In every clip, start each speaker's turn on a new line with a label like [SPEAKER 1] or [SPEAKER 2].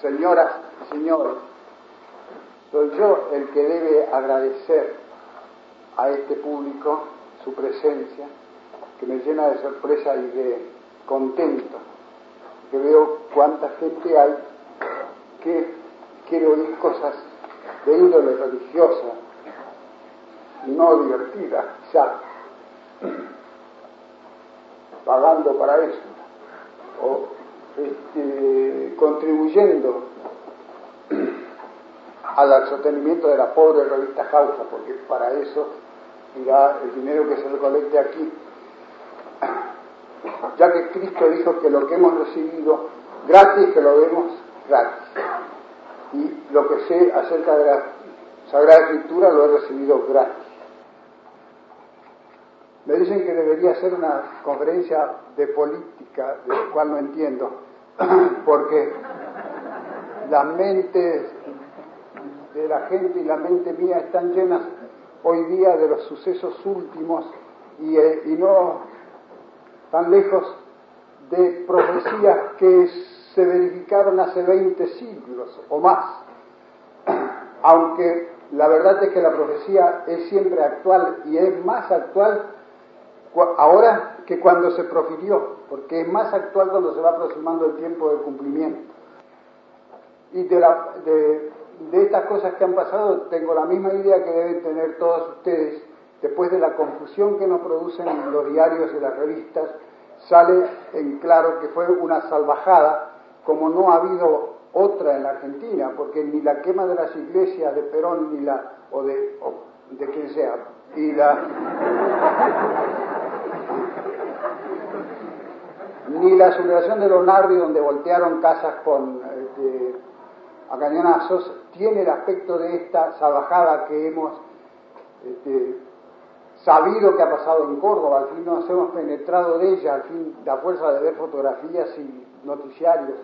[SPEAKER 1] señoras y señores, soy yo el que debe agradecer a este público su presencia, que me llena de sorpresa y de contento, que veo cuánta gente hay que quiere oír cosas de índole religiosa, no divertida, quizá, pagando para eso, o contribuyendo al sostenimiento de la pobre revista Jauja, porque para eso irá el dinero que se recolecte aquí, ya que Cristo dijo que lo que hemos recibido gratis, que lo demos gratis, y lo que sé acerca de la Sagrada Escritura lo he recibido gratis. Me dicen que debería ser una conferencia de política, de lo cual no entiendo, porque las mentes de la gente y la mente mía están llenas hoy día de los sucesos últimos y no tan lejos de profecías que se verificaron hace 20 siglos o más, aunque la verdad es que la profecía es siempre actual y es más actual ahora que cuando se profirió, porque es más actual cuando se va aproximando el tiempo de cumplimiento. Y de estas cosas que han pasado tengo la misma idea que deben tener todos ustedes. Después de la confusión que nos producen los diarios y las revistas, sale en claro que fue una salvajada, como no ha habido otra en la Argentina, porque ni la quema de las iglesias de Perón, ni de quien sea, ni la sublevación de Lonardi, donde voltearon casas a cañonazos, tiene el aspecto de esta salvajada que hemos sabido que ha pasado en Córdoba. Al fin nos hemos penetrado de ella, al fin la fuerza de ver fotografías y noticiarios.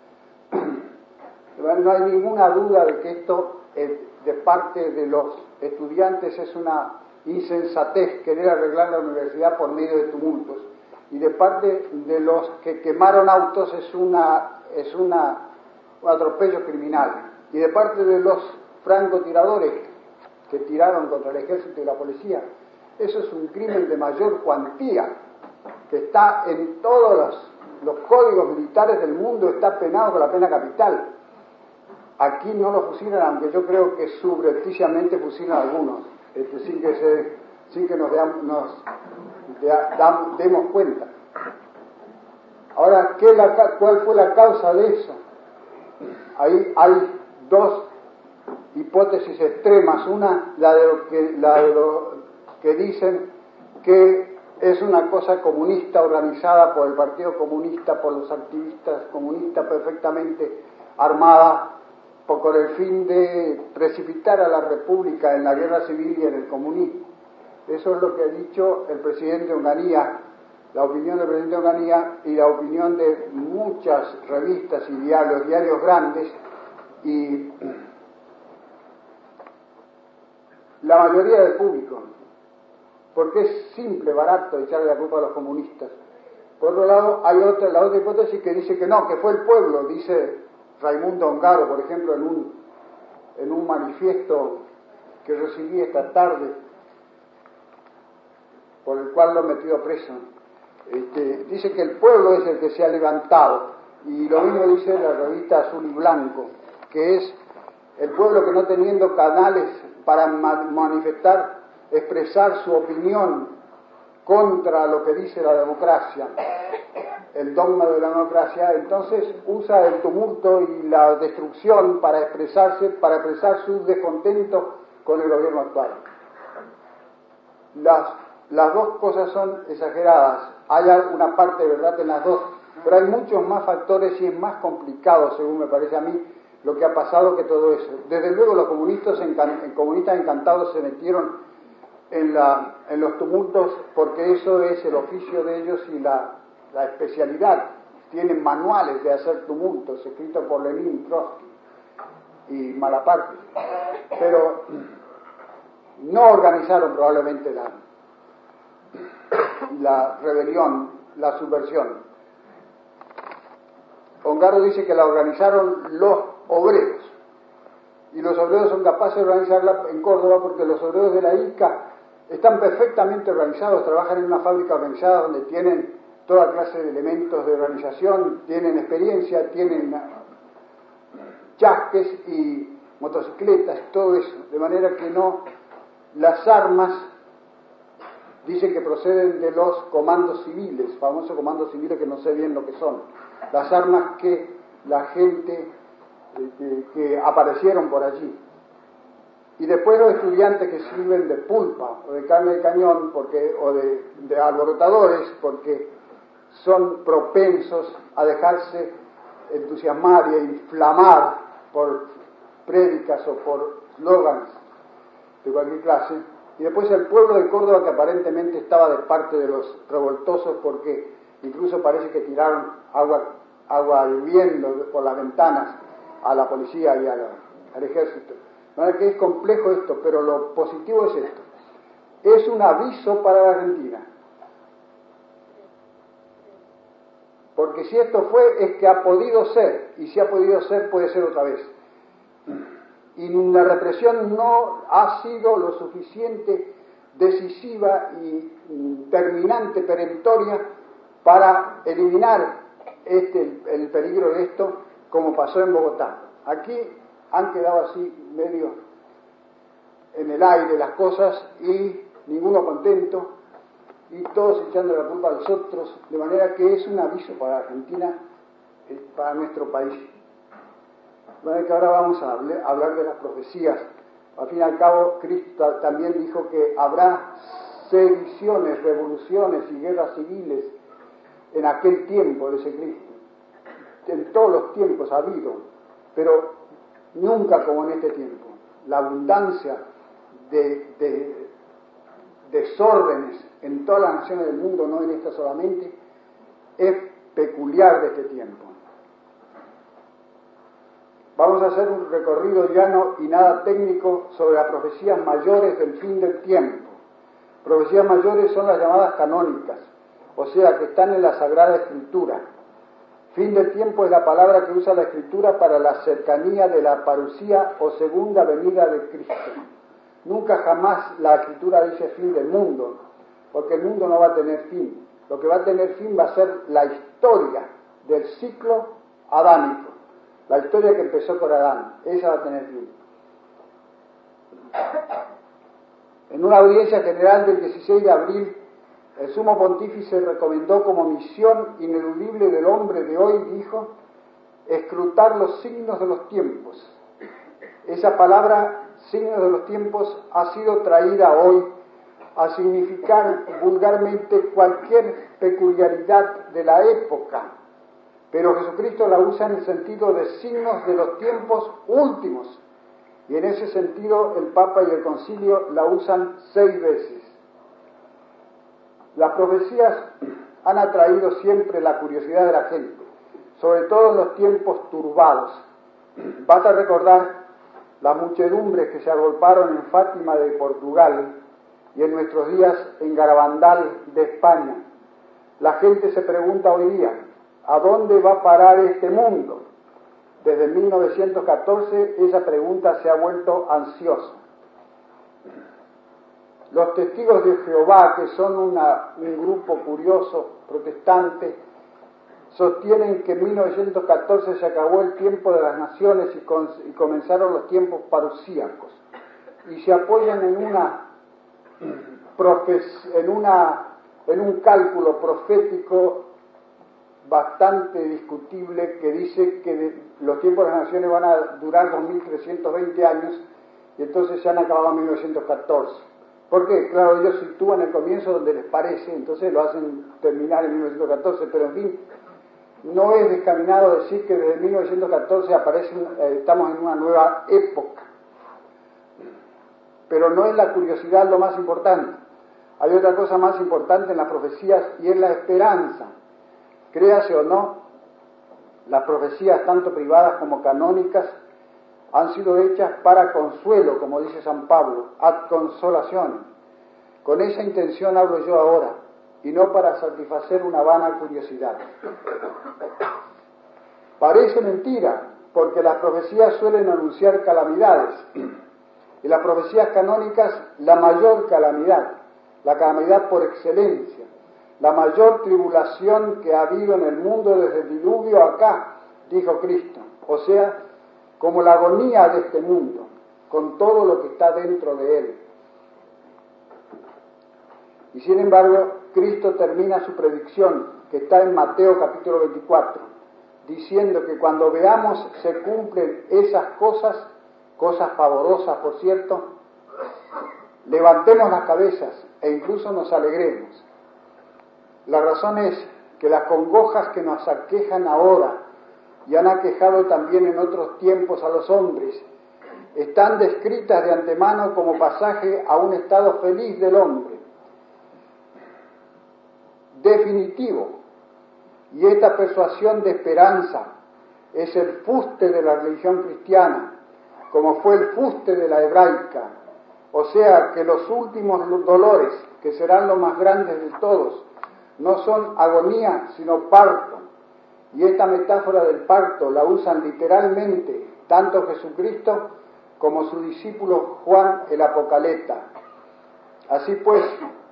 [SPEAKER 1] No hay ninguna duda de que esto de parte de los estudiantes es una insensatez querer arreglar la universidad por medio de tumultos, y de parte de los que quemaron autos es un atropello criminal, y de parte de los francotiradores que tiraron contra el ejército y la policía, eso es un crimen de mayor cuantía, que está en todos los códigos militares del mundo, está penado con la pena capital. Aquí no lo fusilan, aunque yo creo que subrepticiamente fusilan a algunos, sin que nos demos cuenta. Ahora, ¿cuál fue la causa de eso? Ahí hay dos hipótesis extremas. Una, la de lo que dicen que es una cosa comunista organizada por el Partido Comunista, por los activistas comunistas, perfectamente armada, con el fin de precipitar a la República en la guerra civil y en el comunismo. Eso es lo que ha dicho el presidente Onganía, la opinión del presidente Onganía y la opinión de muchas revistas y diarios grandes, y la mayoría del público, porque es simple, barato echarle la culpa a los comunistas. Por otro lado, hay la otra hipótesis que dice que no, que fue el pueblo. Dice Raimundo Ongaro, por ejemplo, en un manifiesto que recibí esta tarde, por el cual lo he metido preso. Dice que el pueblo es el que se ha levantado, y lo mismo dice la revista Azul y Blanco, que es el pueblo que, no teniendo canales para manifestar, expresar su opinión contra lo que dice la democracia, el dogma de la democracia, entonces usa el tumulto y la destrucción para expresar su descontento con el gobierno actual. Las dos cosas son exageradas. Hay una parte de verdad en las dos, pero hay muchos más factores y es más complicado, según me parece a mí, lo que ha pasado que todo eso. Desde luego los comunistas encantados se metieron en los tumultos, porque eso es el oficio de ellos y la especialidad. Tienen manuales de hacer tumultos escritos por Lenin, Trotsky y Malaparte, pero no organizaron probablemente la rebelión, la subversión. Ongaro dice que la organizaron los obreros. Y los obreros son capaces de organizarla en Córdoba porque los obreros de la ICA están perfectamente organizados, trabajan en una fábrica organizada donde tienen toda clase de elementos de organización, tienen experiencia, tienen chasques y motocicletas, todo eso, de manera que no, las armas dicen que proceden de los comandos civiles, famosos comandos civiles que no sé bien lo que son, las armas que la gente que aparecieron por allí. Y después los estudiantes que sirven de pulpa o de carne de cañón o de alborotadores porque son propensos a dejarse entusiasmar y inflamar por prédicas o por slogans de cualquier clase. Y después el pueblo de Córdoba, que aparentemente estaba de parte de los revoltosos porque incluso parece que tiraron agua hirviendo por las ventanas a la policía y al ejército. De manera que es complejo esto, pero lo positivo es esto. Es un aviso para la Argentina. Porque si esto fue, es que ha podido ser, y si ha podido ser, puede ser otra vez. Y la represión no ha sido lo suficiente decisiva y terminante, perentoria, para eliminar el peligro de esto, como pasó en Bogotá. Aquí han quedado así medio en el aire las cosas y ninguno contento y todos echando la culpa a los otros, de manera que es un aviso para Argentina, para nuestro país. De manera que ahora vamos a hablar de las profecías. Al fin y al cabo, Cristo también dijo que habrá sediciones, revoluciones y guerras civiles en aquel tiempo, dice Cristo. En todos los tiempos ha habido, pero nunca como en este tiempo. La abundancia de desórdenes en todas las naciones del mundo, no en esta solamente, es peculiar de este tiempo. Vamos a hacer un recorrido llano y nada técnico sobre las profecías mayores del fin del tiempo. Profecías mayores son las llamadas canónicas, o sea, que están en la Sagrada Escritura. Fin del tiempo es la palabra que usa la Escritura para la cercanía de la parucía o segunda venida de Cristo. Nunca jamás la Escritura dice fin del mundo, porque el mundo no va a tener fin. Lo que va a tener fin va a ser la historia del ciclo adámico, la historia que empezó con Adán. Esa va a tener fin. En una audiencia general del 16 de abril, el sumo pontífice recomendó como misión ineludible del hombre de hoy, dijo, escrutar los signos de los tiempos. Esa palabra, signos de los tiempos, ha sido traída hoy a significar vulgarmente cualquier peculiaridad de la época, pero Jesucristo la usa en el sentido de signos de los tiempos últimos, y en ese sentido el Papa y el Concilio la usan 6 veces. Las profecías han atraído siempre la curiosidad de la gente, sobre todo en los tiempos turbados. Basta recordar las muchedumbres que se agolparon en Fátima de Portugal y en nuestros días en Garabandal de España. La gente se pregunta hoy día, ¿a dónde va a parar este mundo? Desde 1914 esa pregunta se ha vuelto ansiosa. Los testigos de Jehová, que son un grupo curioso, protestante, sostienen que en 1914 se acabó el tiempo de las naciones y comenzaron los tiempos parusíacos. Y se apoyan en un cálculo profético bastante discutible que dice que los tiempos de las naciones van a durar 2320 años y entonces se han acabado en 1914. ¿Por qué? Claro, ellos sitúan el comienzo donde les parece, entonces lo hacen terminar en 1914, pero en fin, no es descaminado decir que desde 1914 estamos en una nueva época. Pero no es la curiosidad lo más importante. Hay otra cosa más importante en las profecías y es la esperanza. Créase o no, las profecías, tanto privadas como canónicas, han sido hechas para consuelo, como dice San Pablo, ad consolación. Con esa intención hablo yo ahora, y no para satisfacer una vana curiosidad. Parece mentira, porque las profecías suelen anunciar calamidades, y las profecías canónicas la mayor calamidad, la calamidad por excelencia, la mayor tribulación que ha habido en el mundo desde el diluvio acá, dijo Cristo, o sea, como la agonía de este mundo, con todo lo que está dentro de él. Y sin embargo, Cristo termina su predicción, que está en Mateo capítulo 24, diciendo que cuando veamos se cumplen esas cosas pavorosas, por cierto, levantemos las cabezas e incluso nos alegremos. La razón es que las congojas que nos aquejan ahora y han aquejado también en otros tiempos a los hombres, están descritas de antemano como pasaje a un estado feliz del hombre, definitivo. Y esta persuasión de esperanza es el fuste de la religión cristiana, como fue el fuste de la hebraica. O sea que los últimos dolores, que serán los más grandes de todos, no son agonía, sino parto. Y esta metáfora del parto la usan literalmente tanto Jesucristo como su discípulo Juan el Apocaleta. Así pues,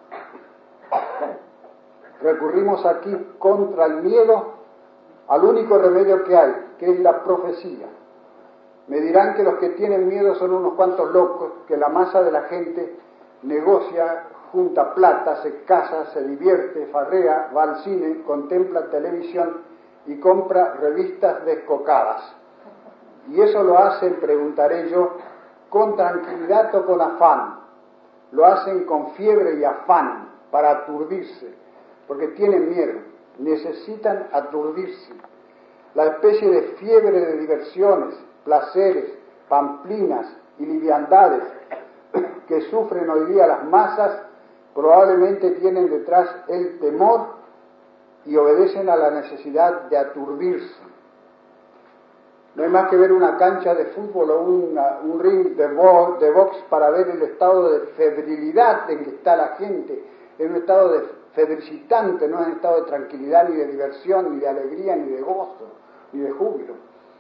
[SPEAKER 1] recurrimos aquí contra el miedo al único remedio que hay, que es la profecía. Me dirán que los que tienen miedo son unos cuantos locos, que la masa de la gente negocia, junta plata, se casa, se divierte, farrea, va al cine, contempla televisión y compra revistas descocadas. Y eso lo hacen, preguntaré yo, con tranquilidad o con afán. Lo hacen con fiebre y afán para aturdirse, porque tienen miedo, necesitan aturdirse. La especie de fiebre de diversiones, placeres, pamplinas y liviandades que sufren hoy día las masas probablemente tienen detrás el temor y obedecen a la necesidad de aturdirse. No hay más que ver una cancha de fútbol o un ring de box para ver el estado de febrilidad en que está la gente, en un estado de febricitante, no en un estado de tranquilidad, ni de diversión, ni de alegría, ni de gozo, ni de júbilo.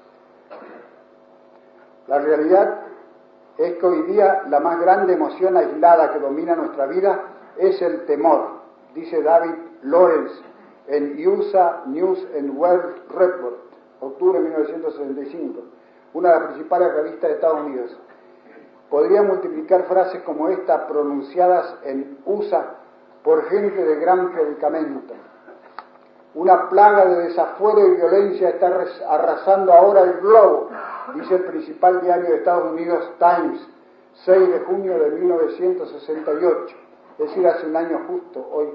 [SPEAKER 1] La realidad es que hoy día la más grande emoción aislada que domina nuestra vida es el temor, dice David Lawrence en USA News and World Report, octubre de 1965, una de las principales revistas de Estados Unidos. Podría multiplicar frases como esta pronunciadas en USA por gente de gran predicamento. Una plaga de desafuero y violencia está arrasando ahora el globo, dice el principal diario de Estados Unidos, Times, 6 de junio de 1968, es decir, hace un año justo hoy.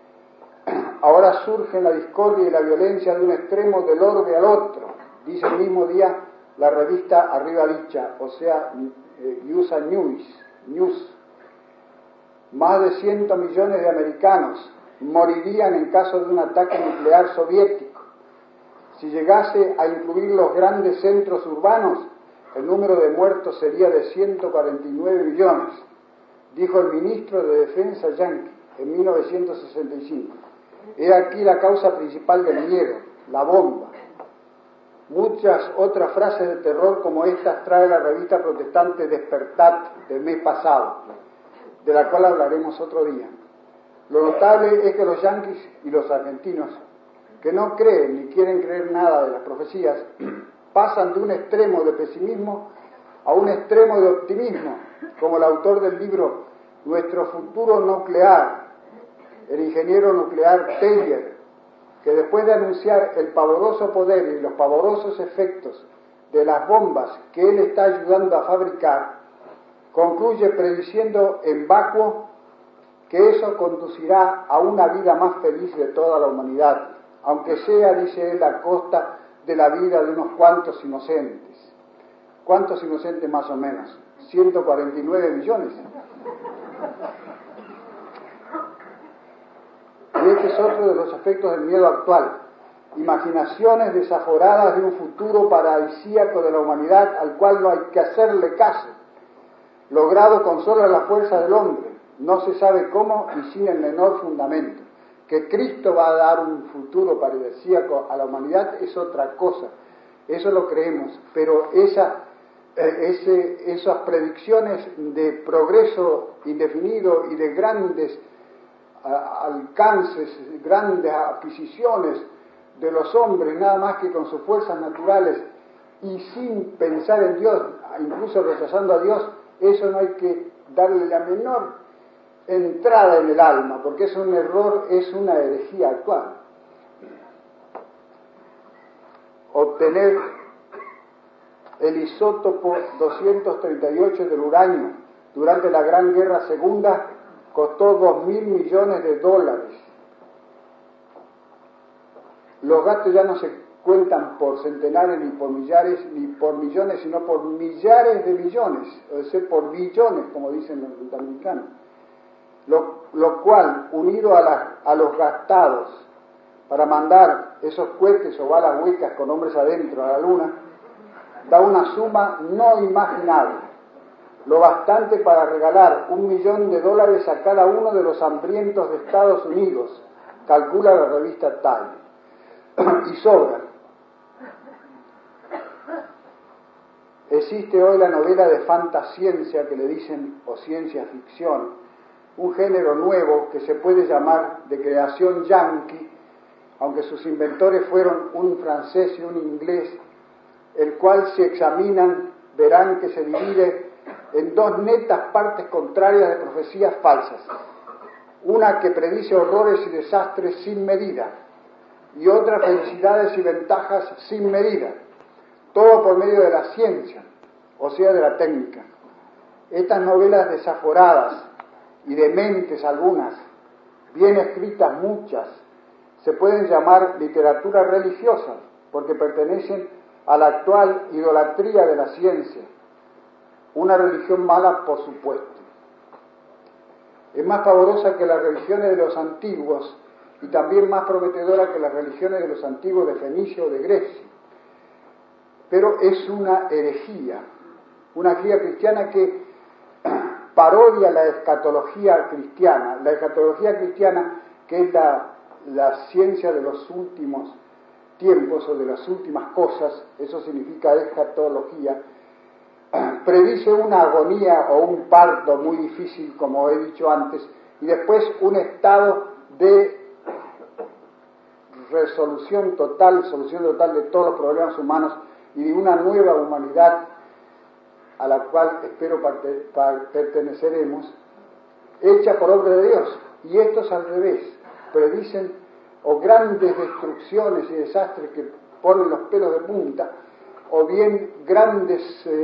[SPEAKER 1] Ahora surge la discordia y la violencia de un extremo del orbe al otro, dice el mismo día la revista arriba dicha, o sea, USA News. Más de 100 millones de americanos morirían en caso de un ataque nuclear soviético. Si llegase a incluir los grandes centros urbanos, el número de muertos sería de 149 millones, dijo el ministro de Defensa yanqui en 1965. He aquí la causa principal del miedo, la bomba. Muchas otras frases de terror como estas trae la revista protestante Despertat del mes pasado, de la cual hablaremos otro día. Lo notable es que los yanquis y los argentinos, que no creen ni quieren creer nada de las profecías, pasan de un extremo de pesimismo a un extremo de optimismo, como el autor del libro Nuestro futuro nuclear, el ingeniero nuclear Teller, que después de anunciar el pavoroso poder y los pavorosos efectos de las bombas que él está ayudando a fabricar, concluye prediciendo en vacuo que eso conducirá a una vida más feliz de toda la humanidad, aunque sea, dice él, a costa de la vida de unos cuantos inocentes. ¿Cuántos inocentes más o menos? 149 millones. Y este es otro de los efectos del miedo actual. Imaginaciones desaforadas de un futuro paradisíaco de la humanidad al cual no hay que hacerle caso, logrado con solo la fuerza del hombre, no se sabe cómo y sin el menor fundamento. Que Cristo va a dar un futuro paradisíaco a la humanidad es otra cosa, Eso lo creemos, pero esas predicciones de progreso indefinido y de grandes alcances, grandes adquisiciones de los hombres, nada más que con sus fuerzas naturales y sin pensar en Dios, incluso rechazando a Dios, eso no hay que darle la menor entrada en el alma, porque es un error, es una herejía actual. Obtener el isótopo 238 del uranio durante la Gran Guerra Segunda costó $2.000 millones. Los gastos ya no se cuentan por centenares, ni por millares, ni por millones, sino por millares de millones, o sea, por billones, como dicen los norteamericanos. Lo cual, unido a los gastados para mandar esos cohetes o balas huecas con hombres adentro a la Luna, da una suma no imaginable, lo bastante para regalar $1 millón a cada uno de los hambrientos de Estados Unidos, calcula la revista Time. Y sobra. Existe hoy la novela de fantasciencia que le dicen, o ciencia ficción, un género nuevo que se puede llamar de creación yanqui, aunque sus inventores fueron un francés y un inglés, el cual, si examinan, verán que se divide en dos netas partes contrarias de profecías falsas. Una que predice horrores y desastres sin medida, y otra felicidades y ventajas sin medida, todo por medio de la ciencia, o sea, de la técnica. Estas novelas desaforadas y dementes algunas, bien escritas muchas, se pueden llamar literatura religiosa, porque pertenecen a la actual idolatría de la ciencia, una religión mala, por supuesto. Es más pavorosa que las religiones de los antiguos y también más prometedora que las religiones de los antiguos de Fenicia o de Grecia. Pero es una herejía cristiana que parodia la escatología cristiana. La escatología cristiana, que es la ciencia de los últimos tiempos o de las últimas cosas, eso significa escatología, predice una agonía o un parto muy difícil, como he dicho antes, y después un estado de solución total de todos los problemas humanos y de una nueva humanidad a la cual espero perteneceremos, hecha por obra de Dios. Y esto es al revés, predicen o grandes destrucciones y desastres que ponen los pelos de punta, o bien grandes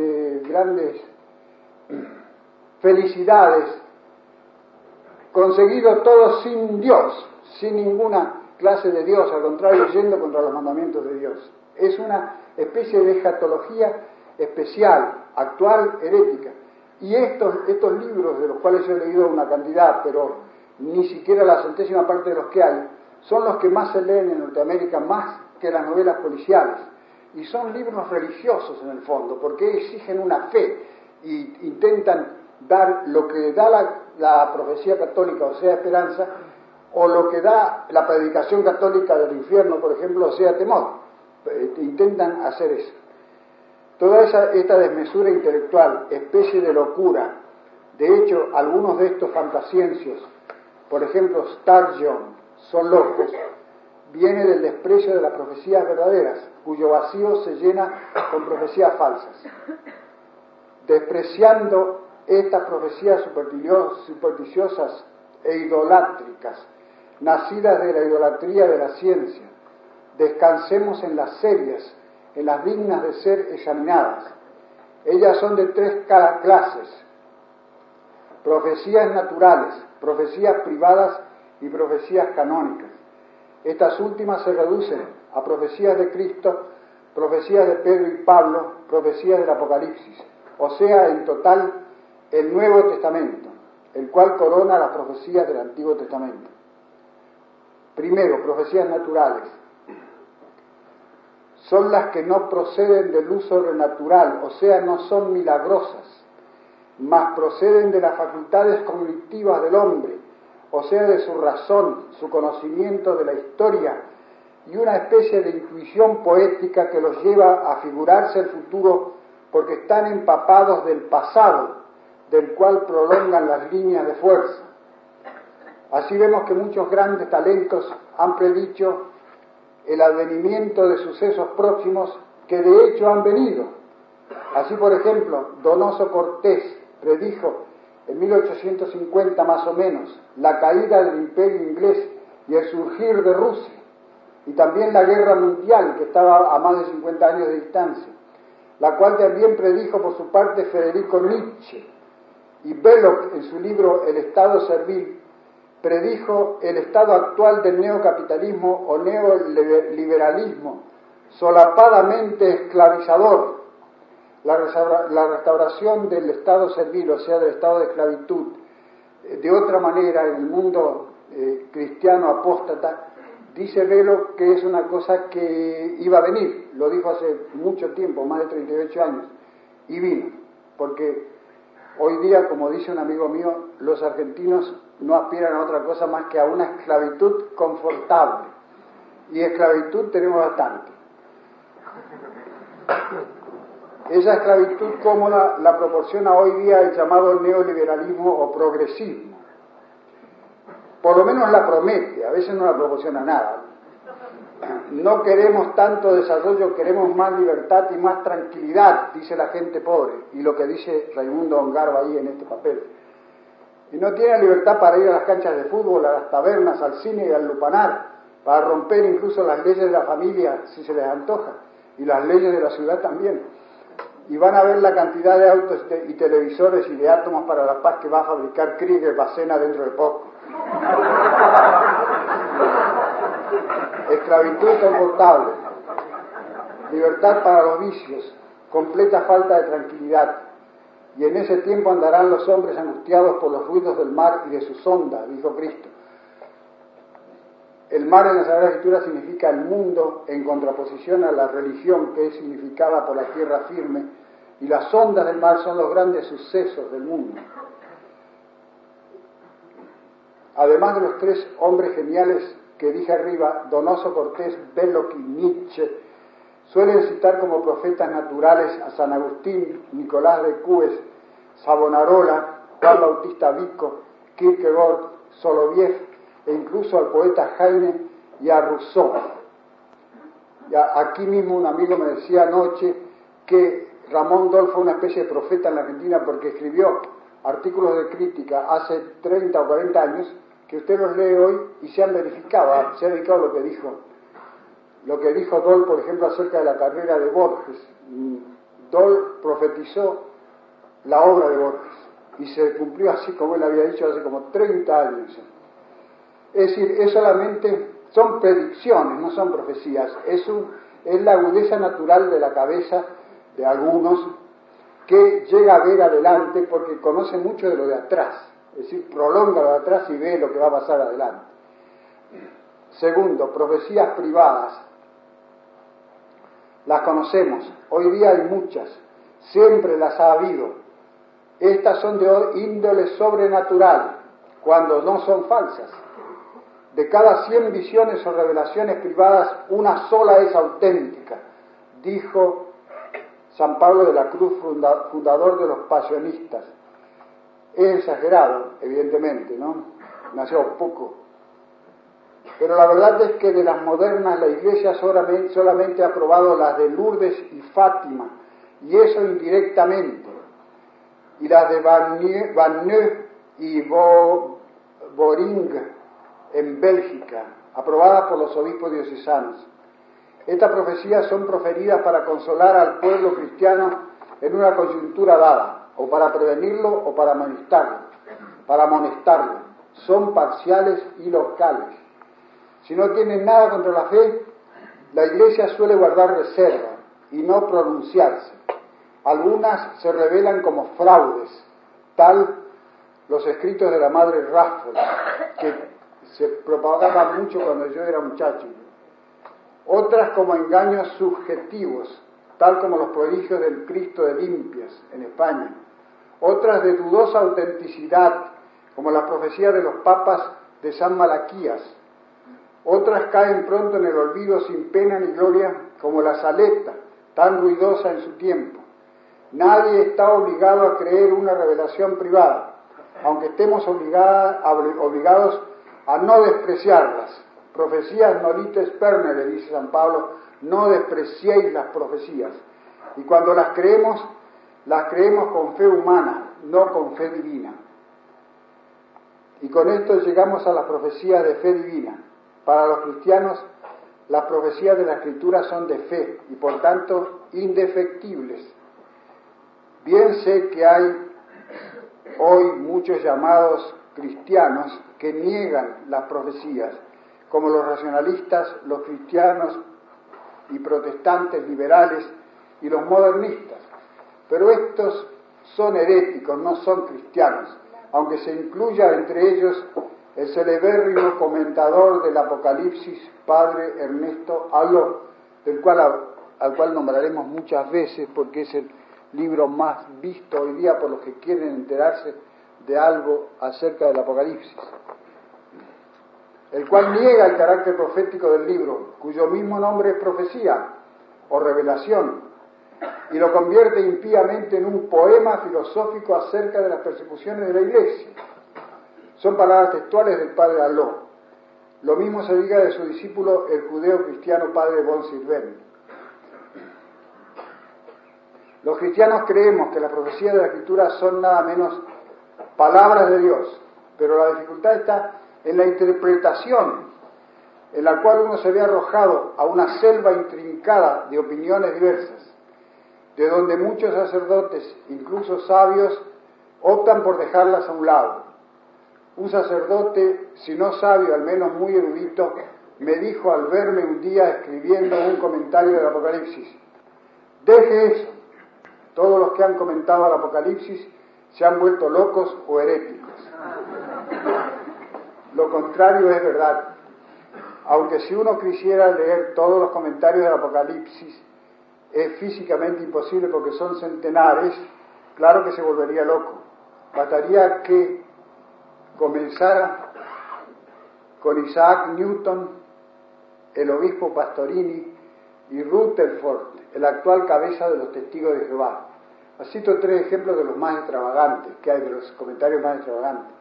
[SPEAKER 1] felicidades, conseguido todo sin Dios, sin ninguna clase de Dios, al contrario, yendo contra los mandamientos de Dios. Es una especie de escatología especial, actual, herética. Y estos libros, de los cuales yo he leído una cantidad, pero ni siquiera la centésima parte de los que hay, son los que más se leen en Norteamérica, más que las novelas policiales. Y son libros religiosos en el fondo, porque exigen una fe y intentan dar lo que da la profecía católica, o sea, esperanza, o lo que da la predicación católica del infierno, por ejemplo, o sea, temor. Intentan hacer eso. Toda esta desmesura intelectual, especie de locura, de hecho, algunos de estos fantasciencios, por ejemplo, Sturgeon, son locos, viene del desprecio de las profecías verdaderas, cuyo vacío se llena con profecías falsas. Despreciando estas profecías supersticiosas e idolátricas, nacidas de la idolatría de la ciencia, descansemos en las serias, en las dignas de ser examinadas. Ellas son de tres clases: profecías naturales, profecías privadas y profecías canónicas. Estas últimas se reducen a profecías de Cristo, profecías de Pedro y Pablo, profecías del Apocalipsis, o sea, en total, el Nuevo Testamento, el cual corona las profecías del Antiguo Testamento. Primero, profecías naturales. Son las que no proceden del uso sobrenatural, o sea, no son milagrosas, mas proceden de las facultades cognitivas del hombre, o sea, de su razón, su conocimiento de la historia y una especie de intuición poética que los lleva a figurarse el futuro porque están empapados del pasado, del cual prolongan las líneas de fuerza. Así vemos que muchos grandes talentos han predicho el advenimiento de sucesos próximos que de hecho han venido. Así, por ejemplo, Donoso Cortés predijo en 1850 más o menos la caída del imperio inglés y el surgir de Rusia, y también la guerra mundial que estaba a más de 50 años de distancia, la cual también predijo por su parte Federico Nietzsche, y Belloc en su libro El Estado Servil predijo el estado actual del neocapitalismo o neoliberalismo, solapadamente esclavizador, la restauración del estado servil, o sea, del estado de esclavitud. De otra manera, en el mundo cristiano apóstata, dice Belloc que es una cosa que iba a venir, lo dijo hace mucho tiempo, más de 38 años, y vino, porque hoy día, como dice un amigo mío, los argentinos no aspiran a otra cosa más que a una esclavitud confortable, y esclavitud tenemos bastante. Esa esclavitud, ¿cómo la proporciona hoy día el llamado neoliberalismo o progresismo? Por lo menos la promete, a veces no la proporciona nada. No queremos tanto desarrollo, queremos más libertad y más tranquilidad, dice la gente pobre, y lo que dice Raimundo Ongarva ahí en este papel. Y no tienen libertad para ir a las canchas de fútbol, a las tabernas, al cine y al lupanar, para romper incluso las leyes de la familia si se les antoja, y las leyes de la ciudad también. Y van a ver la cantidad de autos y televisores y de átomos para la paz que va a fabricar Krieger Bacena dentro de poco. Esclavitud confortable, libertad para los vicios, completa falta de tranquilidad. Y en ese tiempo andarán los hombres angustiados por los ruidos del mar y de sus ondas, dijo Cristo. El mar en la Sagrada Escritura significa el mundo en contraposición a la religión que es significada por la tierra firme, y las ondas del mar son los grandes sucesos del mundo. Además de los tres hombres geniales que dije arriba, Donoso Cortés, Belloc y Nietzsche, suelen citar como profetas naturales a San Agustín, Nicolás de Cues, Savonarola, Juan Bautista Vico, Kierkegaard, Soloviev e incluso al poeta Heine y a Rousseau. Aquí mismo un amigo me decía anoche que Ramón Dol fue una especie de profeta en la Argentina porque escribió artículos de crítica hace 30 o 40 años que usted los lee hoy y se han verificado lo que dijo Dol, por ejemplo, acerca de la carrera de Borges. Dol profetizó la obra de Borges y se cumplió así como él había dicho hace como 30 años. Es decir, son predicciones, no son profecías, es la agudeza natural de la cabeza de algunos que llega a ver adelante porque conoce mucho de lo de atrás, es decir, prolonga lo de atrás y ve lo que va a pasar adelante. Segundo, profecías privadas. Las conocemos, hoy día hay muchas, siempre las ha habido. Estas son de índole sobrenatural, cuando no son falsas. De cada 100 visiones o revelaciones privadas, una sola es auténtica, dijo San Pablo de la Cruz, fundador de los pasionistas. Es exagerado, evidentemente, ¿no? Demasiado poco. Pero la verdad es que de las modernas la Iglesia solamente ha probado las de Lourdes y Fátima, y eso indirectamente. Y las de Vanneux y Boring en Bélgica, aprobadas por los obispos diocesanos. Estas profecías son proferidas para consolar al pueblo cristiano en una coyuntura dada, o para prevenirlo o para amonestarlo. Son parciales y locales. Si no tienen nada contra la fe, la Iglesia suele guardar reserva y no pronunciarse. Algunas se revelan como fraudes, tal los escritos de la madre Raffles, que se propagaban mucho cuando yo era muchacho. Otras como engaños subjetivos, tal como los prodigios del Cristo de Limpias en España. Otras de dudosa autenticidad, como las profecías de los papas de San Malaquías. Otras caen pronto en el olvido sin pena ni gloria, como la saleta, tan ruidosa en su tiempo. Nadie está obligado a creer una revelación privada, aunque estemos obligados a no despreciarlas. Profecías nolite spernere, dice San Pablo, no despreciéis las profecías. Y cuando las creemos con fe humana, no con fe divina. Y con esto llegamos a las profecías de fe divina. Para los cristianos, las profecías de la Escritura son de fe y por tanto indefectibles. Bien sé que hay hoy muchos llamados cristianos que niegan las profecías, como los racionalistas, los cristianos y protestantes liberales y los modernistas. Pero estos son heréticos, no son cristianos, aunque se incluya entre ellos el celebérrimo comentador del Apocalipsis, padre Ernesto Alló, al cual nombraremos muchas veces porque es el libro más visto hoy día por los que quieren enterarse de algo acerca del Apocalipsis, el cual niega el carácter profético del libro, cuyo mismo nombre es profecía o revelación, y lo convierte impíamente en un poema filosófico acerca de las persecuciones de la Iglesia. Son palabras textuales del padre Alló. Lo mismo se diga de su discípulo, el judeo-cristiano padre von Sylvain. Los cristianos creemos que las profecías de la Escritura son nada menos palabras de Dios, pero la dificultad está en la interpretación, en la cual uno se ve arrojado a una selva intrincada de opiniones diversas, de donde muchos sacerdotes, incluso sabios, optan por dejarlas a un lado. Un sacerdote, si no sabio, al menos muy erudito, me dijo al verme un día escribiendo un comentario del Apocalipsis: deje eso, todos los que han comentado el Apocalipsis se han vuelto locos o heréticos. Lo contrario es verdad. Aunque si uno quisiera leer todos los comentarios del Apocalipsis, es físicamente imposible porque son centenares, claro que se volvería loco. Bastaría que comenzara con Isaac Newton, el obispo Pastorini y Rutherford, el actual cabeza de los Testigos de Jehová. Cito 3 ejemplos de los más extravagantes que hay, de los comentarios más extravagantes.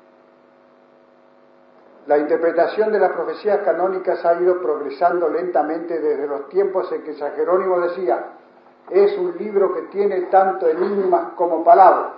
[SPEAKER 1] La interpretación de las profecías canónicas ha ido progresando lentamente desde los tiempos en que San Jerónimo decía: es un libro que tiene tantos enigmas como palabras,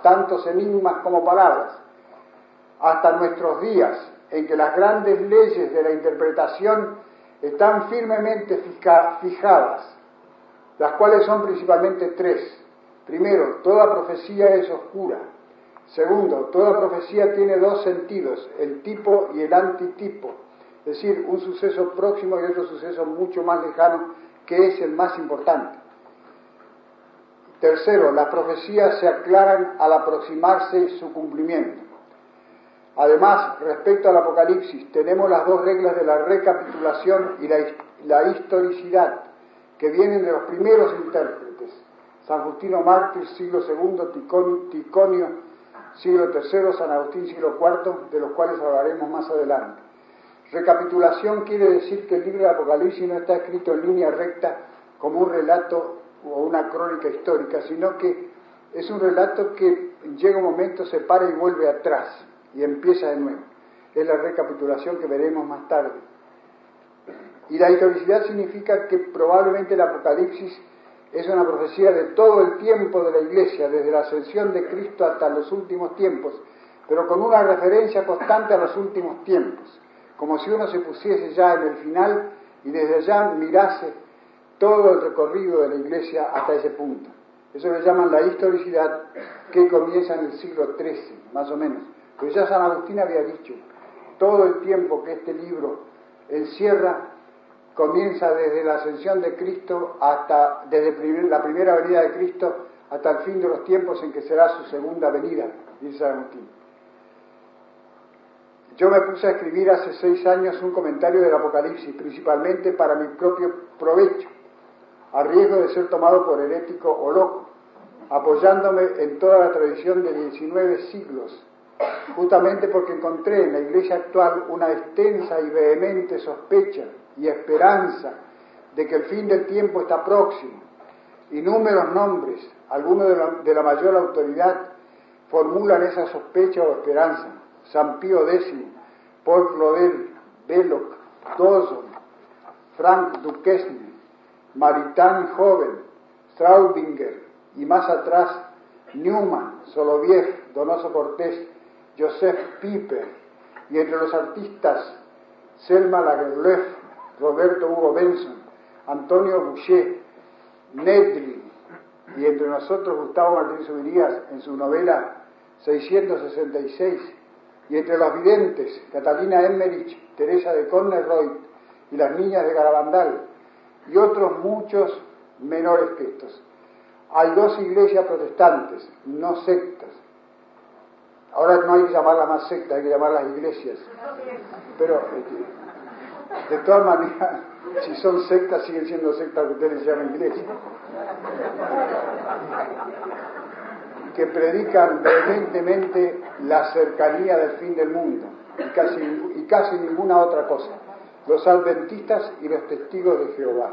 [SPEAKER 1] hasta nuestros días, en que las grandes leyes de la interpretación están firmemente fijadas, las cuales son principalmente 3. Primero, toda profecía es oscura. Segundo, toda profecía tiene 2 sentidos, el tipo y el antitipo, es decir, un suceso próximo y otro suceso mucho más lejano, que es el más importante. Tercero, las profecías se aclaran al aproximarse su cumplimiento. Además, respecto al Apocalipsis, tenemos las 2 reglas de la recapitulación y la historicidad, que vienen de los primeros intérpretes: San Justino Mártir, siglo II, Ticonio, siglo III, San Agustín, siglo IV, de los cuales hablaremos más adelante. Recapitulación quiere decir que el libro de Apocalipsis no está escrito en línea recta como un relato o una crónica histórica, sino que es un relato que llega un momento, se para y vuelve atrás y empieza de nuevo. Es la recapitulación que veremos más tarde. Y la historicidad significa que probablemente el Apocalipsis es una profecía de todo el tiempo de la Iglesia, desde la ascensión de Cristo hasta los últimos tiempos, pero con una referencia constante a los últimos tiempos, como si uno se pusiese ya en el final y desde allá mirase todo el recorrido de la Iglesia hasta ese punto. Eso le llaman la historicidad, que comienza en el siglo XIII, más o menos. Pero ya San Agustín había dicho, todo el tiempo que este libro encierra comienza desde la ascensión de Cristo hasta, desde la primera venida de Cristo hasta el fin de los tiempos en que será su segunda venida, dice San Agustín. Yo me puse a escribir hace 6 años un comentario del Apocalipsis, principalmente para mi propio provecho, a riesgo de ser tomado por herético o loco, apoyándome en toda la tradición de 19 siglos justamente porque encontré en la Iglesia actual una extensa y vehemente sospecha y esperanza de que el fin del tiempo está próximo. Inúmeros nombres, algunos de la mayor autoridad, formulan esa sospecha o esperanza. San Pío X, Paul Claudel, Belloc, Dawson, Frank Duquesne, Maritain Joven, Straubinger y más atrás Newman, Soloviev, Donoso Cortés, Joseph Pieper, y entre los artistas Selma Lagerlöf, Roberto Hugo Benson, Antonio Boucher, Nedley, y entre nosotros Gustavo Martín Subirías en su novela 666, y entre los videntes Catalina Emmerich, Teresa de Conneroy y las niñas de Garabandal, y otros muchos menores que estos. Hay dos iglesias protestantes, no sectas. Ahora no hay que llamarlas más sectas, hay que llamarlas iglesias. Pero, de todas maneras, si son sectas, siguen siendo sectas que ustedes llaman iglesias. Que predican vehementemente la cercanía del fin del mundo y casi ninguna otra cosa. Los adventistas y los testigos de Jehová.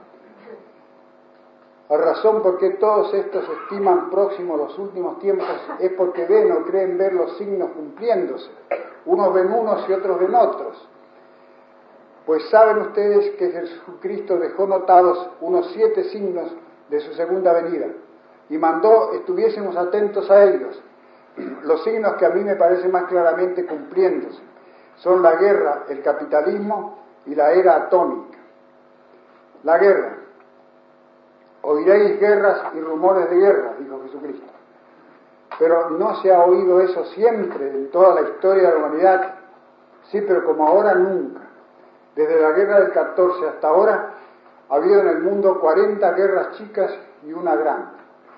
[SPEAKER 1] La razón por qué todos estos estiman próximos los últimos tiempos es porque ven o creen ver los signos cumpliéndose. Unos ven unos y otros ven otros. Pues saben ustedes que Jesucristo dejó notados unos 7 signos de su segunda venida y mandó estuviésemos atentos a ellos. Los signos que a mí me parecen más claramente cumpliéndose son la guerra, el capitalismo y la era atómica. La guerra. Oiréis guerras y rumores de guerras, dijo Jesucristo. Pero no se ha oído eso siempre en toda la historia de la humanidad. Sí, pero como ahora nunca. Desde la guerra del 14 hasta ahora ha habido en el mundo 40 guerras chicas y una gran.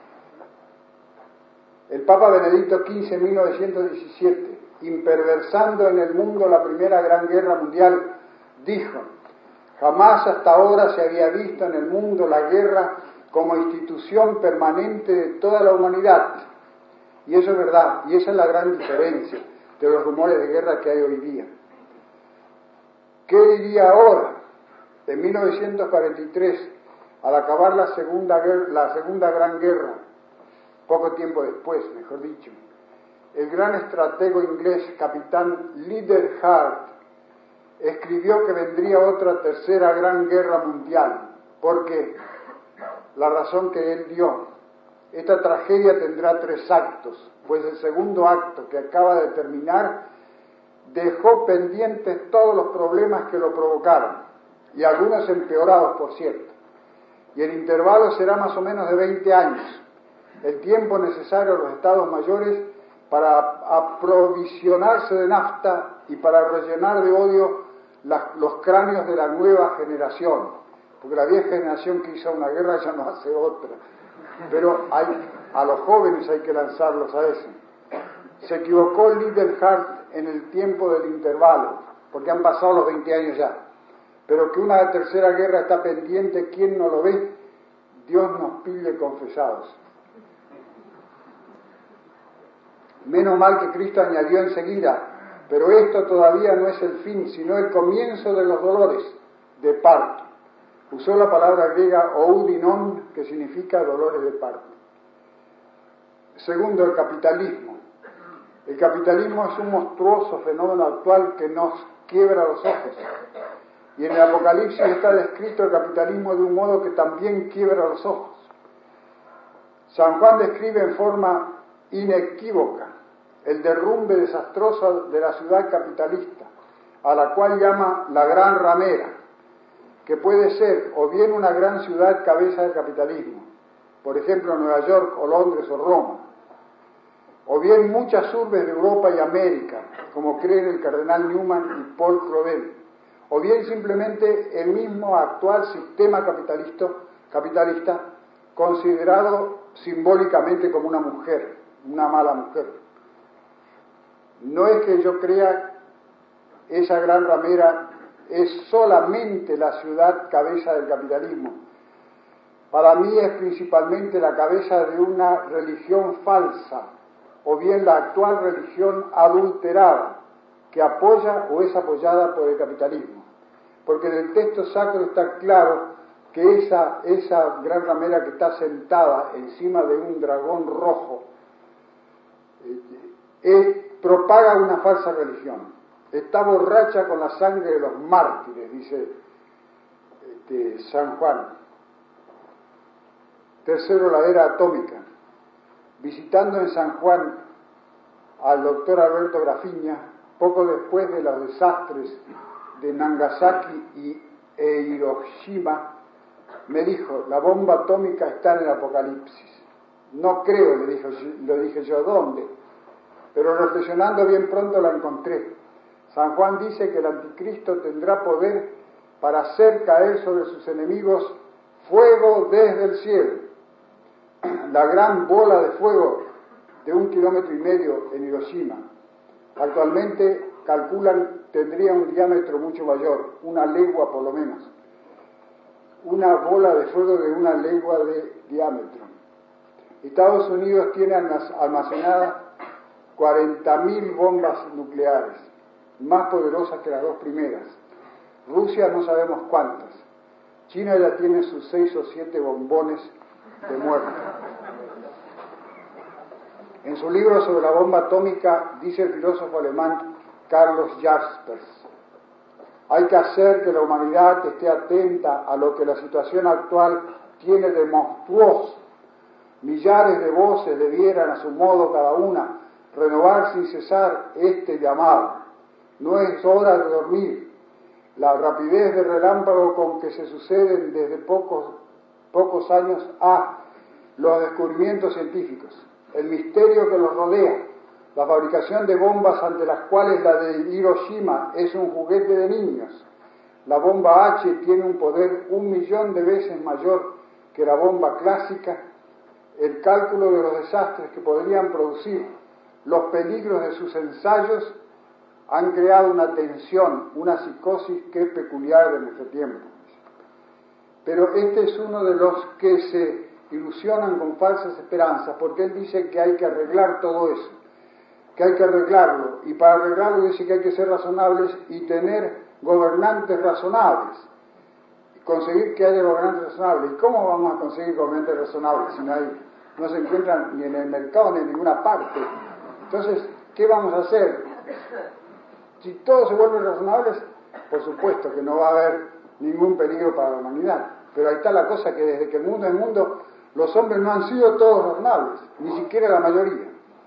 [SPEAKER 1] El Papa Benedicto XV en 1917, imperversando en el mundo la primera gran guerra mundial, dijo: jamás hasta ahora se había visto en el mundo la guerra como institución permanente de toda la humanidad. Y eso es verdad, y esa es la gran diferencia de los rumores de guerra que hay hoy día. ¿Qué diría ahora, en 1943, al acabar la segunda gran guerra, poco tiempo después, mejor dicho, el gran estratego inglés, capitán Leadenhall, escribió que vendría otra tercera gran guerra mundial, porque la razón que él dio, esta tragedia tendrá 3 actos, pues el segundo acto, que acaba de terminar, dejó pendientes todos los problemas que lo provocaron, y algunos empeorados, por cierto, y el intervalo será más o menos de 20 años, el tiempo necesario a los estados mayores para aprovisionarse de nafta y para rellenar de odio los cráneos de la nueva generación, porque la vieja generación que hizo una guerra ya no hace otra, pero a los jóvenes hay que lanzarlos a eso. Se equivocó Leadenhall en el tiempo del intervalo, porque han pasado los 20 años ya, pero que una tercera guerra está pendiente, ¿quién no lo ve? Dios nos pille confesados. Menos mal que Cristo añadió enseguida: pero esto todavía no es el fin, sino el comienzo de los dolores de parto. Usó la palabra griega oudinon, que significa dolores de parto. Segundo, el capitalismo. El capitalismo es un monstruoso fenómeno actual que nos quiebra los ojos. Y en el Apocalipsis está descrito el capitalismo de un modo que también quiebra los ojos. San Juan describe en forma inequívoca el derrumbe desastroso de la ciudad capitalista, a la cual llama la gran ramera, que puede ser o bien una gran ciudad cabeza del capitalismo, por ejemplo Nueva York o Londres o Roma, o bien muchas urbes de Europa y América, como creen el cardenal Newman y Paul Claudel, o bien simplemente el mismo actual sistema capitalista considerado simbólicamente como una mujer, una mala mujer. No es que yo crea esa gran ramera es solamente la ciudad cabeza del capitalismo. Para mí es principalmente la cabeza de una religión falsa o bien la actual religión adulterada, que apoya o es apoyada por el capitalismo. Porque en el texto sacro está claro que esa gran ramera que está sentada encima de un dragón rojo propaga una falsa religión. Está borracha con la sangre de los mártires, dice San Juan. Tercero, la era atómica. Visitando en San Juan al doctor Alberto Grafiña, poco después de los desastres de Nagasaki e Hiroshima, me dijo: la bomba atómica está en el Apocalipsis. No creo, le dije yo, ¿dónde? Pero reflexionando bien pronto la encontré. San Juan dice que el anticristo tendrá poder para hacer caer sobre sus enemigos fuego desde el cielo. La gran bola de fuego de 1,5 kilómetros en Hiroshima, actualmente calculan tendría un diámetro mucho mayor, 1 legua por lo menos. Una bola de fuego de 1 legua de diámetro. Estados Unidos tiene almacenadas 40.000 bombas nucleares, más poderosas que las 2 primeras. Rusia no sabemos cuántas. China ya tiene sus 6 o 7 bombones de muerte. En su libro sobre la bomba atómica dice el filósofo alemán Carlos Jaspers: hay que hacer que la humanidad esté atenta a lo que la situación actual tiene de monstruoso. Millares de voces debieran, a su modo cada una, renovar sin cesar este llamado. No es hora de dormir. La rapidez de relámpago con que se suceden desde pocos años los descubrimientos científicos, el misterio que los rodea, la fabricación de bombas ante las cuales la de Hiroshima es un juguete de niños. La bomba H tiene un poder 1.000.000 de veces mayor que la bomba clásica. El cálculo de los desastres que podrían producir, los peligros de sus ensayos, han creado una tensión, una psicosis que es peculiar de nuestro tiempo. Pero este es uno de los que se ilusionan con falsas esperanzas, porque él dice que hay que arreglar todo eso, que hay que arreglarlo, y para arreglarlo dice que hay que ser razonables y tener gobernantes razonables, conseguir que haya gobernantes razonables. ¿Y cómo vamos a conseguir gobernantes razonables si no se encuentran ni en el mercado ni en ninguna parte? Entonces, ¿qué vamos a hacer? Si todos se vuelven razonables, por supuesto que no va a haber ningún peligro para la humanidad. Pero ahí está la cosa, que desde que el mundo es mundo, los hombres no han sido todos razonables, ni siquiera la mayoría.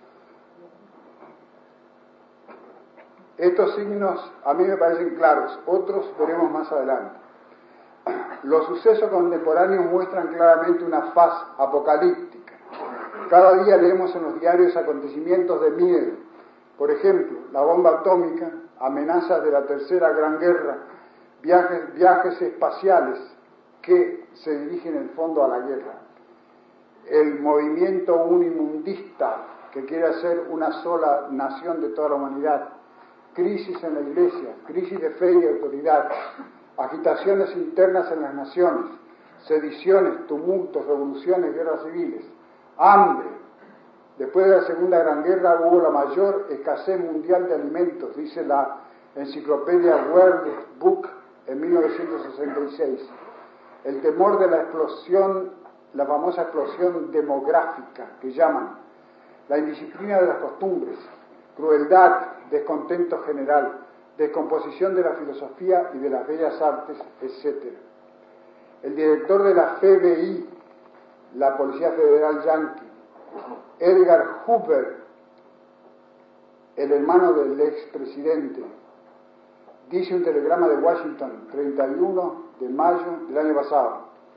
[SPEAKER 1] Estos signos a mí me parecen claros, otros veremos más adelante. Los sucesos contemporáneos muestran claramente una faz apocalíptica. Cada día leemos en los diarios acontecimientos de miedo. Por ejemplo, la bomba atómica, amenazas de la tercera gran guerra, viajes espaciales que se dirigen en el fondo a la guerra. El movimiento unimundista que quiere hacer una sola nación de toda la humanidad. Crisis en la iglesia, crisis de fe y autoridad, agitaciones internas en las naciones, sediciones, tumultos, revoluciones, guerras civiles, hambre. Después de la Segunda Gran Guerra hubo la mayor escasez mundial de alimentos, dice la enciclopedia World Book en 1966. El temor de la explosión, la famosa explosión demográfica que llaman, la indisciplina de las costumbres, crueldad, descontento general, descomposición de la filosofía y de las bellas artes, etc. El director de la FBI, la Policía Federal Yankee, Edgar Hoover, el hermano del expresidente, dice un telegrama de Washington, 31 de mayo del año pasado: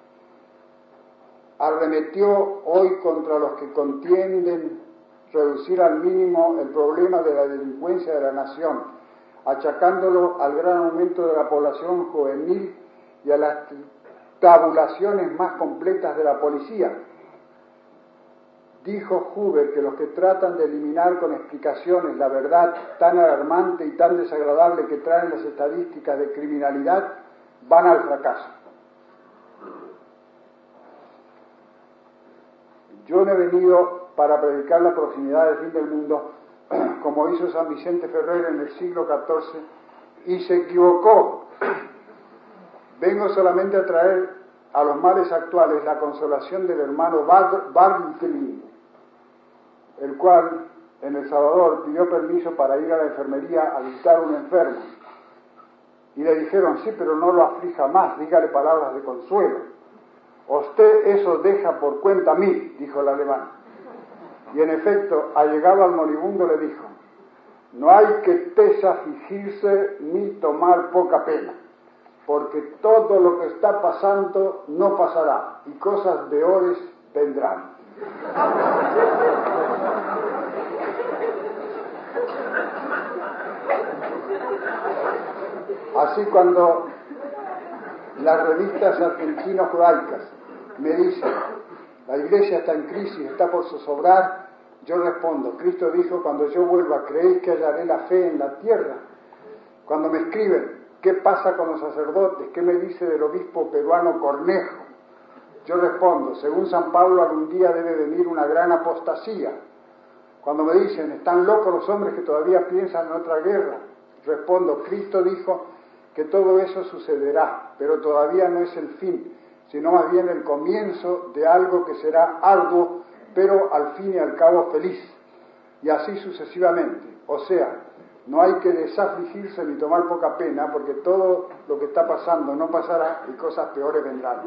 [SPEAKER 1] arremetió hoy contra los que contienden reducir al mínimo el problema de la delincuencia de la nación, achacándolo al gran aumento de la población juvenil y a las tabulaciones más completas de la policía. Dijo Hoover que los que tratan de eliminar con explicaciones la verdad tan alarmante y tan desagradable que traen las estadísticas de criminalidad van al fracaso. Yo no he venido para predicar la proximidad del fin del mundo, como hizo San Vicente Ferrer en el siglo XIV, y se equivocó. Vengo solamente a traer a los males actuales la consolación del hermano Bartlin, el cual en El Salvador pidió permiso para ir a la enfermería a visitar a un enfermo. Y le dijeron, sí, pero no lo aflija más, dígale palabras de consuelo. Usted eso deja por cuenta mí, dijo el alemán. Y en efecto, allegado al moribundo le dijo, no hay que desafligirse ni tomar poca pena, porque todo lo que está pasando no pasará, y cosas peores vendrán. Así cuando las revistas argentino-judaicas me dicen, la iglesia está en crisis, está por zozobrar, yo respondo, Cristo dijo, cuando yo vuelva, ¿creéis que hallaré la fe en la tierra? Cuando me escriben, ¿qué pasa con los sacerdotes? ¿Qué me dice del obispo peruano Cornejo? Yo respondo, según San Pablo, algún día debe venir una gran apostasía. Cuando me dicen, ¿están locos los hombres que todavía piensan en otra guerra? Respondo, Cristo dijo que todo eso sucederá, pero todavía no es el fin, sino más bien el comienzo de algo que será arduo, pero al fin y al cabo feliz. Y así sucesivamente. O sea, no hay que desafligirse ni tomar poca pena, porque todo lo que está pasando no pasará y cosas peores vendrán.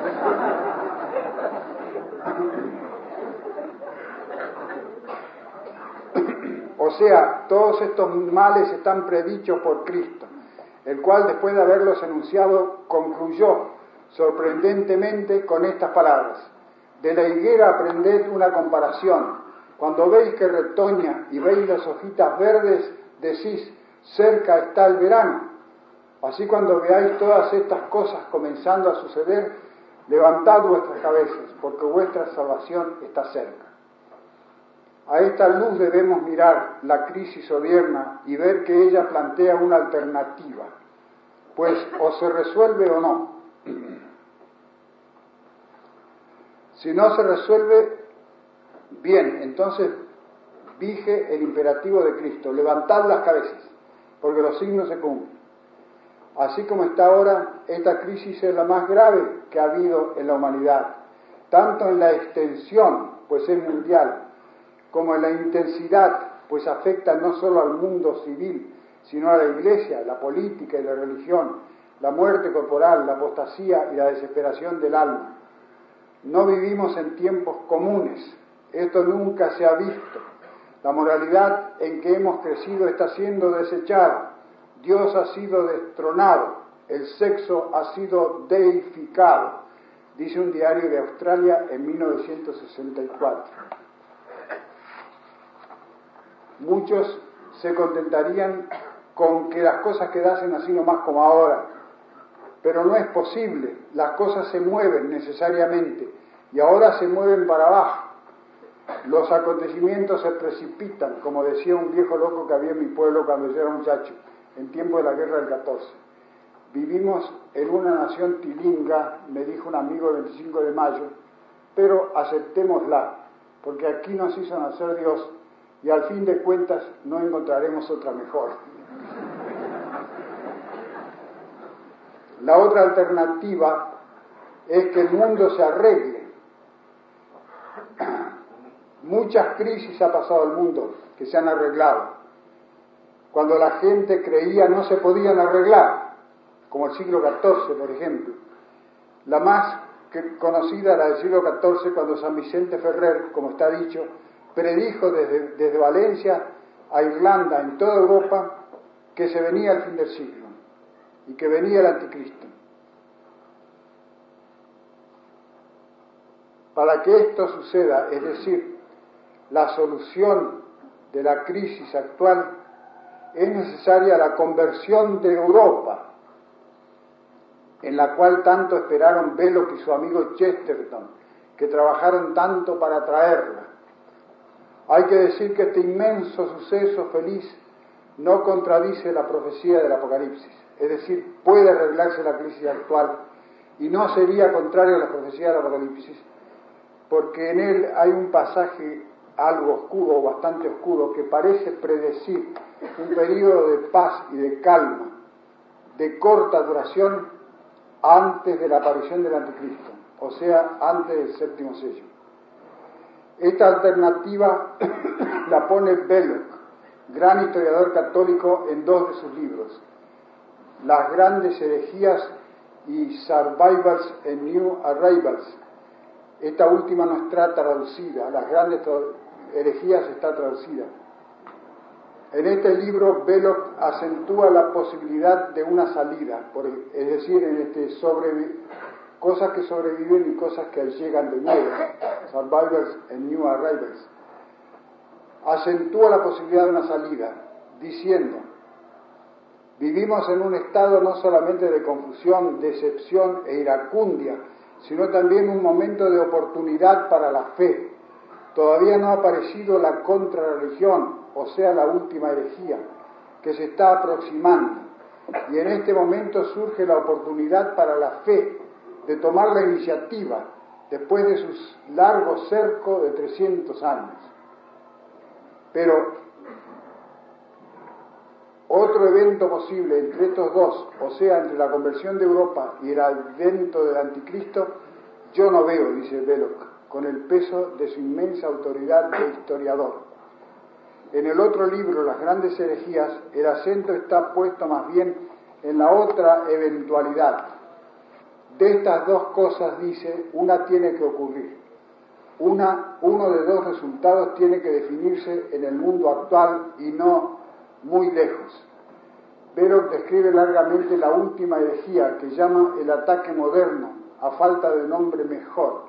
[SPEAKER 1] O sea, todos estos males están predichos por Cristo, el cual después de haberlos enunciado concluyó sorprendentemente con estas palabras. De la higuera aprended una comparación. Cuando veis que retoña y veis las hojitas verdes, decís, cerca está el verano. Así cuando veáis todas estas cosas comenzando a suceder, levantad vuestras cabezas, porque vuestra salvación está cerca. A esta luz debemos mirar la crisis odierna y ver que ella plantea una alternativa, pues o se resuelve o no. Si no se resuelve, bien, entonces vige el imperativo de Cristo, levantad las cabezas, porque los signos se cumplen. Así como está ahora, esta crisis es la más grave que ha habido en la humanidad, tanto en la extensión, pues es mundial, como en la intensidad, pues afecta no solo al mundo civil, sino a la iglesia, la política y la religión, la muerte corporal, la apostasía y la desesperación del alma. No vivimos en tiempos comunes, esto nunca se ha visto. La moralidad en que hemos crecido está siendo desechada, Dios ha sido destronado, el sexo ha sido deificado, dice un diario de Australia en 1964. Muchos se contentarían con que las cosas quedasen así nomás como ahora, pero no es posible, las cosas se mueven necesariamente y ahora se mueven para abajo. Los acontecimientos se precipitan, como decía un viejo loco que había en mi pueblo cuando yo era muchacho, en tiempo de la guerra del 14. Vivimos en una nación tilinga, me dijo un amigo el 25 de mayo, pero aceptémosla, porque aquí nos hizo nacer Dios y al fin de cuentas no encontraremos otra mejor. La otra alternativa es que el mundo se arregle. Muchas crisis ha pasado al mundo que se han arreglado. Cuando la gente creía no se podían arreglar, como el siglo XIV, por ejemplo. La más conocida, la del siglo XIV, cuando San Vicente Ferrer, como está dicho, predijo desde Valencia a Irlanda, en toda Europa, que se venía el fin del siglo y que venía el anticristo. Para que esto suceda, es decir, la solución de la crisis actual, es necesaria la conversión de Europa, en la cual tanto esperaron Belloc y su amigo Chesterton, que trabajaron tanto para traerla. Hay que decir que este inmenso suceso feliz no contradice la profecía del Apocalipsis, es decir, puede arreglarse la crisis actual y no sería contrario a la profecía del Apocalipsis, porque en él hay un pasaje algo oscuro o bastante oscuro que parece predecir un periodo de paz y de calma de corta duración antes de la aparición del anticristo, o sea, antes del séptimo sello. Esta alternativa la pone Belloc, gran historiador católico, en dos de sus libros, Las grandes herejías y Survivals and New Arrivals. Esta última no está traducida, Las grandes herejías está traducida. En este libro Belloc acentúa la posibilidad de una salida, es decir, en cosas que sobreviven y cosas que llegan de nuevo, Survivals and New Arrivals. Acentúa la posibilidad de una salida, diciendo: vivimos en un estado no solamente de confusión, decepción e iracundia, sino también un momento de oportunidad para la fe. Todavía no ha aparecido la contrarreligión, o sea, la última herejía, que se está aproximando. Y en este momento surge la oportunidad para la fe de tomar la iniciativa después de su largo cerco de 300 años. Pero otro evento posible entre estos dos, o sea, entre la conversión de Europa y el advento del anticristo, yo no veo, dice Belloc, con el peso de su inmensa autoridad de historiador. En el otro libro, Las grandes herejías, el acento está puesto más bien en la otra eventualidad. De estas dos cosas, dice, una tiene que ocurrir. Uno de dos resultados tiene que definirse en el mundo actual y no muy lejos. Belloc describe largamente la última herejía, que llama el ataque moderno, a falta de nombre mejor.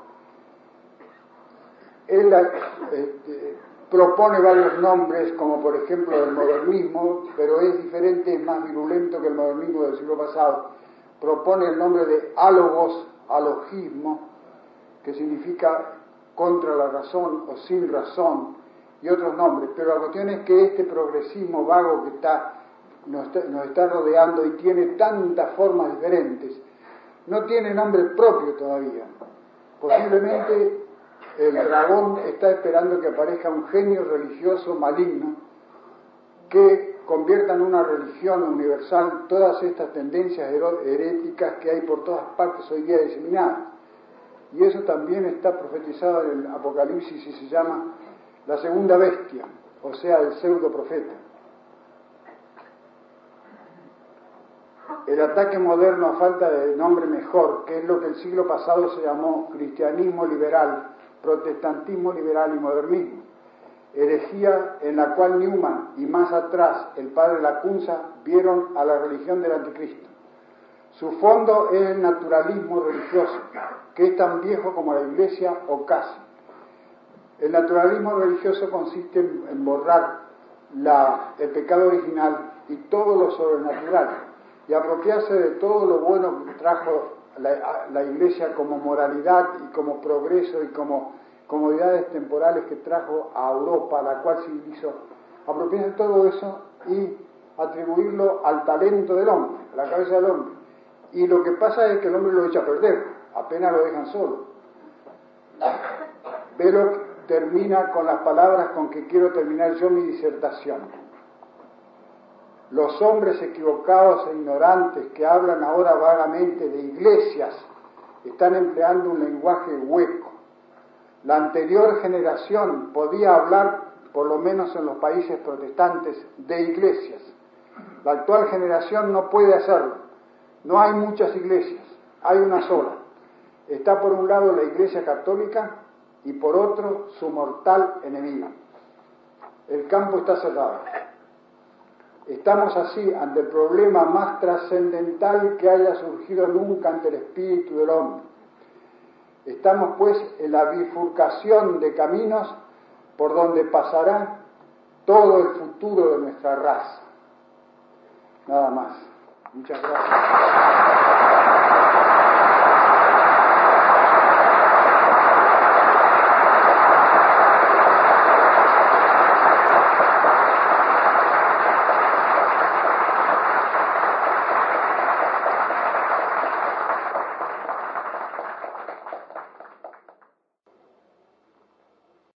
[SPEAKER 1] Él propone varios nombres, como por ejemplo el modernismo, pero es diferente, es más virulento que el modernismo del siglo pasado. Propone el nombre de álogos, alogismo, que significa contra la razón o sin razón, y otros nombres. Pero la cuestión es que este progresismo vago que nos está rodeando y tiene tantas formas diferentes, no tiene nombre propio todavía. Posiblemente el dragón está esperando que aparezca un genio religioso maligno que convierta en una religión universal todas estas tendencias heréticas que hay por todas partes hoy día diseminadas. Y eso también está profetizado en el Apocalipsis y se llama la segunda bestia, o sea, el pseudo profeta. El ataque moderno a falta de nombre mejor, que es lo que el siglo pasado se llamó cristianismo liberal, protestantismo liberal y modernismo, herejía en la cual Newman y más atrás el padre Lacunza vieron a la religión del anticristo. Su fondo es el naturalismo religioso, que es tan viejo como la Iglesia o casi. El naturalismo religioso consiste en borrar el pecado original y todo lo sobrenatural y apropiarse de todo lo bueno que trajo la Iglesia como moralidad y como progreso y como comodidades temporales que trajo a Europa, a la cual civilizó. Apropiarse de todo eso y atribuirlo al talento del hombre, a la cabeza del hombre. Y lo que pasa es que el hombre lo echa a perder, apenas lo dejan solo. Belloc termina con las palabras con que quiero terminar yo mi disertación. Los hombres equivocados e ignorantes que hablan ahora vagamente de iglesias están empleando un lenguaje hueco. La anterior generación podía hablar, por lo menos en los países protestantes, de iglesias. La actual generación no puede hacerlo. No hay muchas iglesias, hay una sola. Está por un lado la Iglesia Católica y por otro su mortal enemigo. El campo está cerrado. Estamos así ante el problema más trascendental que haya surgido nunca ante el espíritu del hombre. Estamos pues en la bifurcación de caminos por donde pasará todo el futuro de nuestra raza. Nada más. Muchas gracias.